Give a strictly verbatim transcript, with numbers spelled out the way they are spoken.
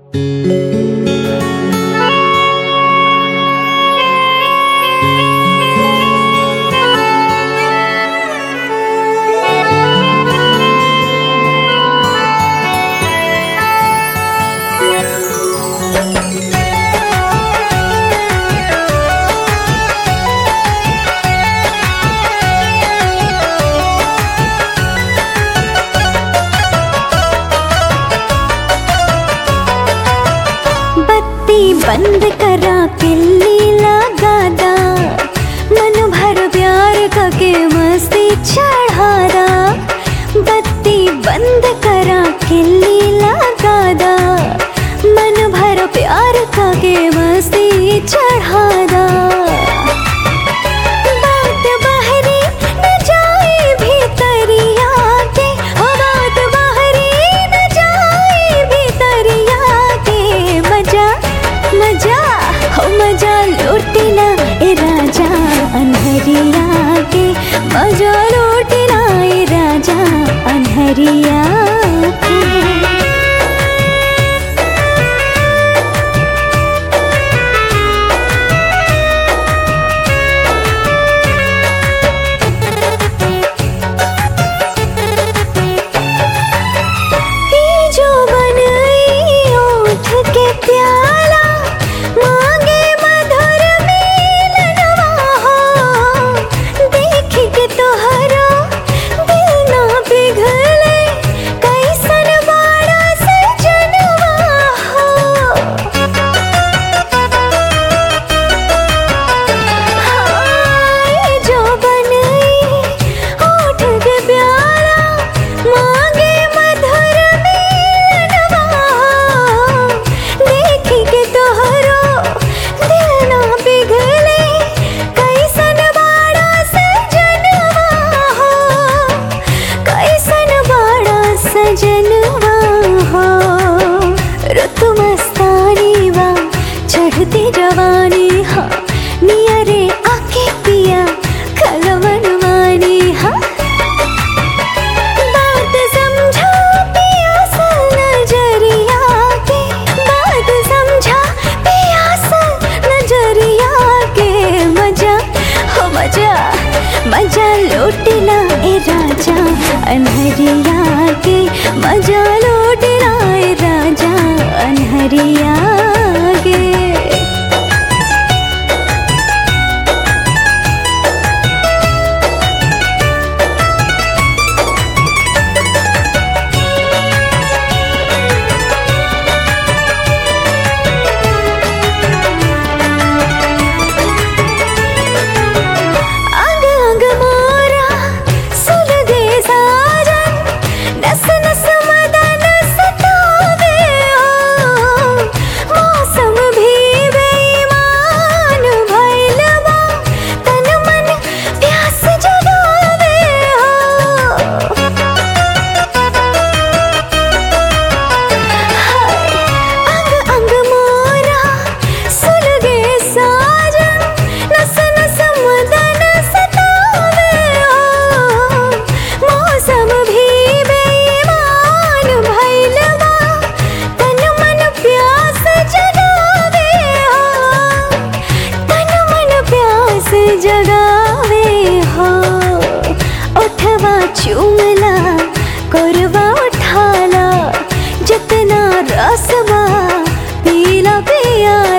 बंद करा किल्ली लगा दा, मन भर प्यार का के मस्ती चढ़ा दा। बत्ती बंद करा किल्ली लगा दा, मन भर प्यार का के मस्ती चढ़ा दा। बात बाहरी न जाए भीतरिया के, हो बात बाहरी न जाए भीतरिया के। मजा मजा हो मजा लूटना ए राजा अनहरिया के, मजा लूटना ए राजा अनहरिया के। चढ़ती जवानी हाँ नियरे आके पिया खलवन वानी हाँ। बात समझा पिया सल नजरिया के, बात समझा पिया सल नजरिया के। मजा हो मजा मजा लूटना ए राजा अनहरिया के, मजा लूटना ए राजा अनहरिया के। जगावे हो उठवा चूमला कोरवा उठाला, जितना रसवा पीला पिया।